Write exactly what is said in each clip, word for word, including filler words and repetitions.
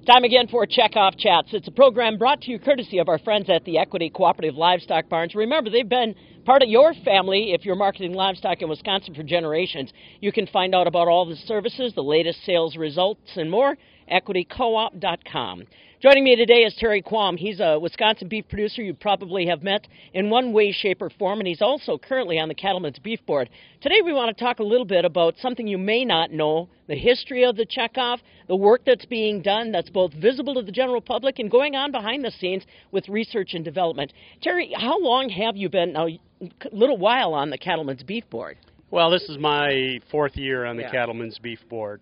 Time again for Checkoff Chats. It's a program brought to you courtesy of our friends at the Equity Cooperative Livestock Barns. Remember, they've been part of your family if you're marketing livestock in Wisconsin for generations. You can find out about all the services, the latest sales results, and more, equity co op dot com. Joining me today is Terry Quam. He's a Wisconsin beef producer you probably have met in one way, shape, or form, and he's also currently on the Cattlemen's Beef Board. Today we want to talk a little bit about something you may not know, the history of the checkoff, the work that's being done that's both visible to the general public and going on behind the scenes with research and development. Terry, how long have you been, now, a little while on the Cattlemen's Beef Board? Well, this is my fourth year on the yeah. Cattlemen's Beef Board,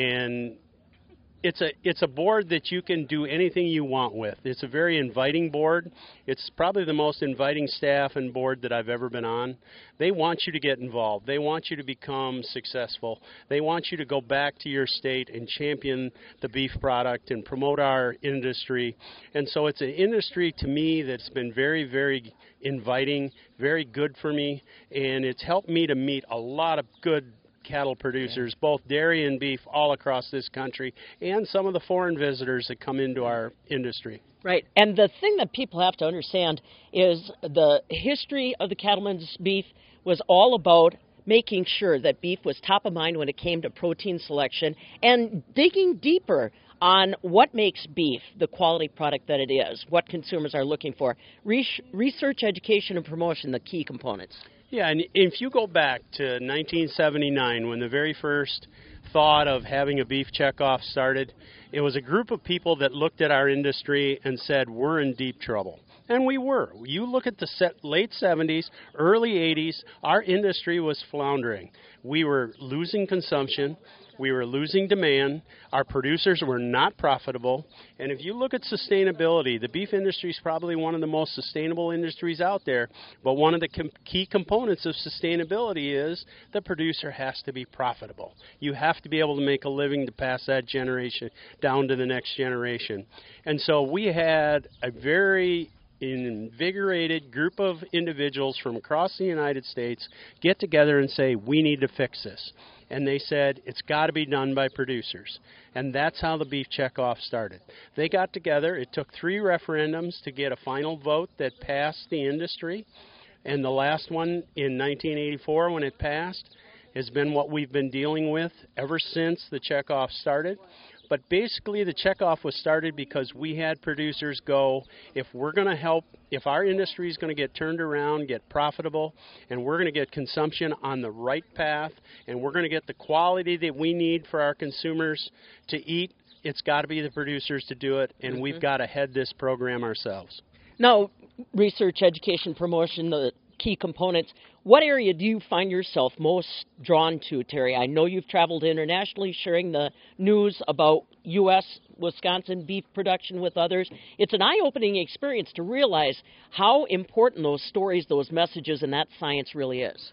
and It's a it's a board that you can do anything you want with. It's a very inviting board. It's probably the most inviting staff and board that I've ever been on. They want you to get involved. They want you to become successful. They want you to go back to your state and champion the beef product and promote our industry. And so it's an industry to me that's been very, very inviting, very good for me, and it's helped me to meet a lot of good cattle producers, both dairy and beef, all across this country, and some of the foreign visitors that come into our industry. Right, and the thing that people have to understand is the history of the Cattlemen's Beef was all about making sure that beef was top of mind when it came to protein selection and digging deeper on what makes beef the quality product that it is, what consumers are looking for. Research, education, and promotion, the key components. Yeah, and if you go back to nineteen seventy-nine, when the very first thought of having a beef checkoff started, it was a group of people that looked at our industry and said, we're in deep trouble. And we were. You look at the set, late seventies, early eighties, our industry was floundering. We were losing consumption. We were losing demand. Our producers were not profitable. And if you look at sustainability, the beef industry is probably one of the most sustainable industries out there. But one of the com- key components of sustainability is the producer has to be profitable. You have to be able to make a living to pass that generation down to the next generation. And so we had a very invigorated group of individuals from across the United States get together and say, we need to fix this. And they said, it's got to be done by producers. And that's how the beef checkoff started. They got together. It took three referendums to get a final vote that passed the industry. And the last one in nineteen eighty-four, when it passed, has been what we've been dealing with ever since the checkoff started. But basically the checkoff was started because we had producers go, if we're going to help, if our industry is going to get turned around, get profitable, and we're going to get consumption on the right path, and we're going to get the quality that we need for our consumers to eat, it's got to be the producers to do it, and mm-hmm. we've got to head this program ourselves. Now, research, education, promotion, the key components. What area do you find yourself most drawn to, Terry? I know you've traveled internationally sharing the news about U S, Wisconsin beef production with others. It's an eye-opening experience to realize how important those stories, those messages, and that science really is.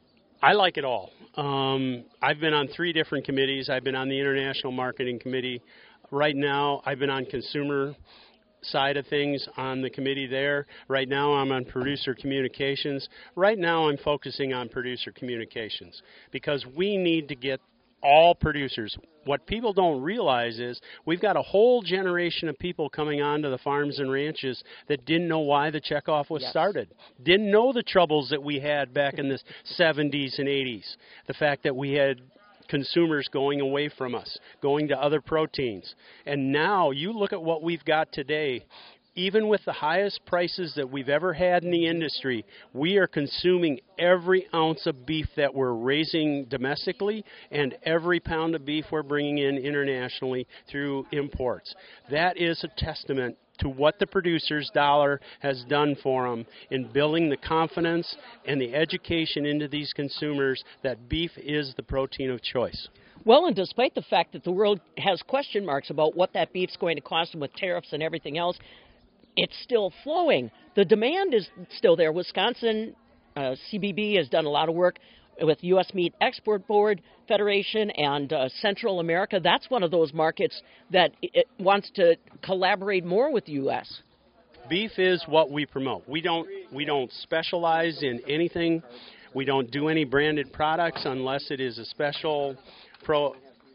I like it all. Um, I've been on three different committees. I've been on the International Marketing Committee. Right now, I've been on consumer side of things on the committee there. Right now I'm on producer communications. Right now I'm focusing on producer communications because we need to get all producers. What people don't realize is we've got a whole generation of people coming onto the farms and ranches that didn't know why the checkoff was yes. started, didn't know the troubles that we had back in the seventies and eighties, the fact that we had consumers going away from us, going to other proteins. And now you look at what we've got today, even with the highest prices that we've ever had in the industry, we are consuming every ounce of beef that we're raising domestically and every pound of beef we're bringing in internationally through imports. That is a testament to what the producer's dollar has done for them in building the confidence and the education into these consumers that beef is the protein of choice. Well, and despite the fact that the world has question marks about what that beef's going to cost them with tariffs and everything else, it's still flowing. The demand is still there. Wisconsin uh, C B B has done a lot of work with U S Meat Export Board Federation and uh, Central America. That's one of those markets that it wants to collaborate more with the U S. Beef is what we promote. We don't we don't specialize in anything. We don't do any branded products unless it is a special pro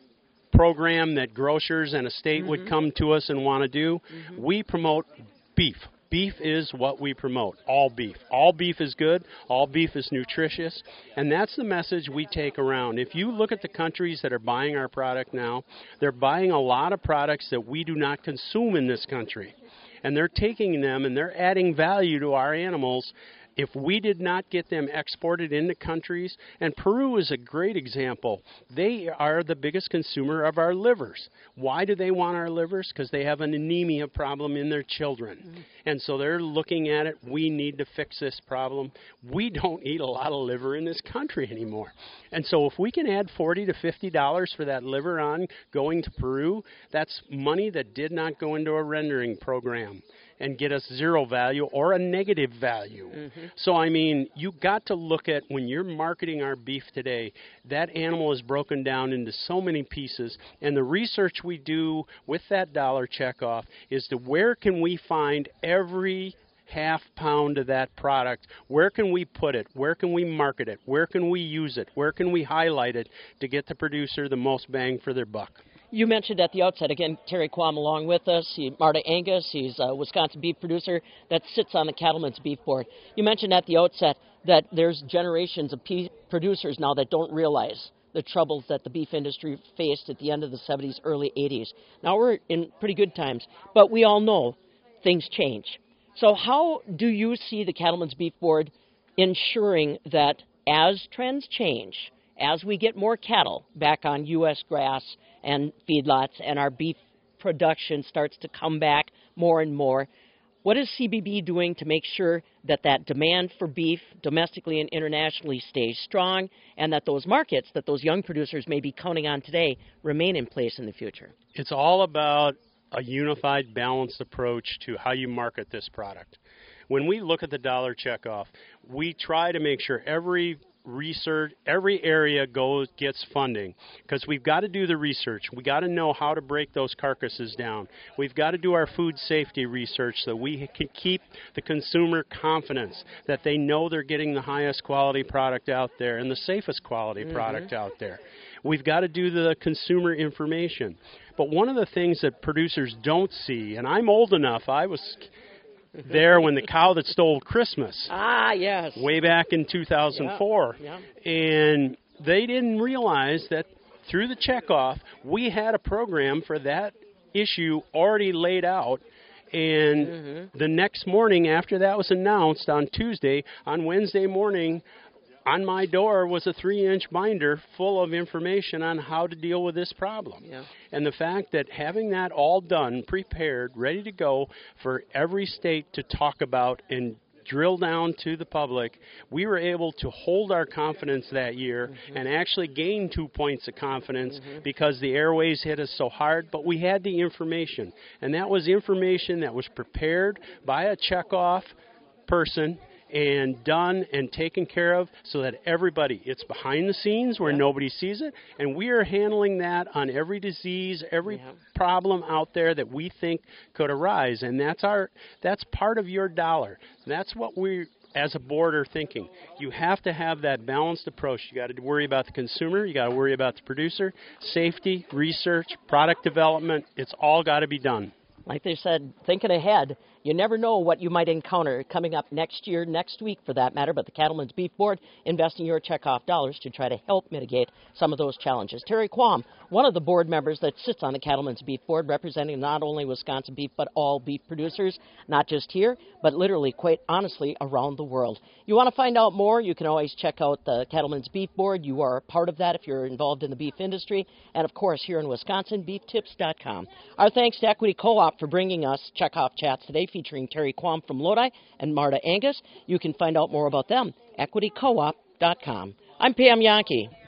program that grocers and a state mm-hmm. would come to us and want to do. Mm-hmm. We promote beef. Beef is what we promote, all beef. All beef is good, all beef is nutritious, and that's the message we take around. If you look at the countries that are buying our product now, they're buying a lot of products that we do not consume in this country, and they're taking them and they're adding value to our animals. If we did not get them exported into countries, and Peru is a great example, they are the biggest consumer of our livers. Why do they want our livers? Because they have an anemia problem in their children. Mm-hmm. And so they're looking at it, we need to fix this problem. We don't eat a lot of liver in this country anymore. And so if we can add forty to fifty dollars for that liver on going to Peru, that's money that did not go into a rendering program and get us zero value or a negative value. Mm-hmm. So, I mean, you got to look at when you're marketing our beef today, that animal is broken down into so many pieces, and the research we do with that dollar checkoff is to where can we find every half pound of that product, where can we put it, where can we market it, where can we use it, where can we highlight it to get the producer the most bang for their buck. You mentioned at the outset, again, Terry Quam along with us. He, Marta Angus, he's a Wisconsin beef producer that sits on the Cattlemen's Beef Board. You mentioned at the outset that there's generations of beef producers now that don't realize the troubles that the beef industry faced at the end of the seventies, early eighties. Now we're in pretty good times, but we all know things change. So how do you see the Cattlemen's Beef Board ensuring that as trends change, as we get more cattle back on U S grass and feedlots and our beef production starts to come back more and more, what is C B B doing to make sure that that demand for beef domestically and internationally stays strong and that those markets that those young producers may be counting on today remain in place in the future? It's all about a unified, balanced approach to how you market this product. When we look at the dollar checkoff, we try to make sure every research, every area goes gets funding, because we've got to do the research. We got to know how to break those carcasses down. We've got to do our food safety research so we can keep the consumer confidence that they know they're getting the highest quality product out there and the safest quality mm-hmm. product out there. We've got to do the consumer information. But one of the things that producers don't see, and I'm old enough, I was there when the cow that stole Christmas. Ah, yes. Way back in two thousand four. Yeah, yeah. And they didn't realize that through the checkoff, we had a program for that issue already laid out. And mm-hmm. the next morning after that was announced on Tuesday, on Wednesday morning, on my door was a three-inch binder full of information on how to deal with this problem. Yeah. And the fact that having that all done, prepared, ready to go for every state to talk about and drill down to the public, we were able to hold our confidence that year mm-hmm. and actually gain two points of confidence mm-hmm. because the airways hit us so hard, but we had the information. And that was information that was prepared by a checkoff person and done and taken care of so that everybody, it's behind the scenes where yeah. nobody sees it, and we are handling that on every disease, every yeah. problem out there that we think could arise, and that's our, that's part of your dollar. That's what we, as a board, are thinking. You have to have that balanced approach. You got to worry about the consumer, you got to worry about the producer, safety, research, product development, it's all got to be done. Like they said, thinking ahead, you never know what you might encounter coming up next year, next week for that matter, but the Cattlemen's Beef Board investing your checkoff dollars to try to help mitigate some of those challenges. Terry Quam, one of the board members that sits on the Cattlemen's Beef Board, representing not only Wisconsin beef, but all beef producers, not just here, but literally, quite honestly, around the world. You want to find out more, you can always check out the Cattlemen's Beef Board. You are a part of that if you're involved in the beef industry. And, of course, here in Wisconsin, beef tips dot com. Our thanks to Equity Co-op for bringing us Checkoff Chats today, featuring Terry Quam from Lodi and Marta Angus. You can find out more about them, equity co op dot com. I'm Pam Yankee.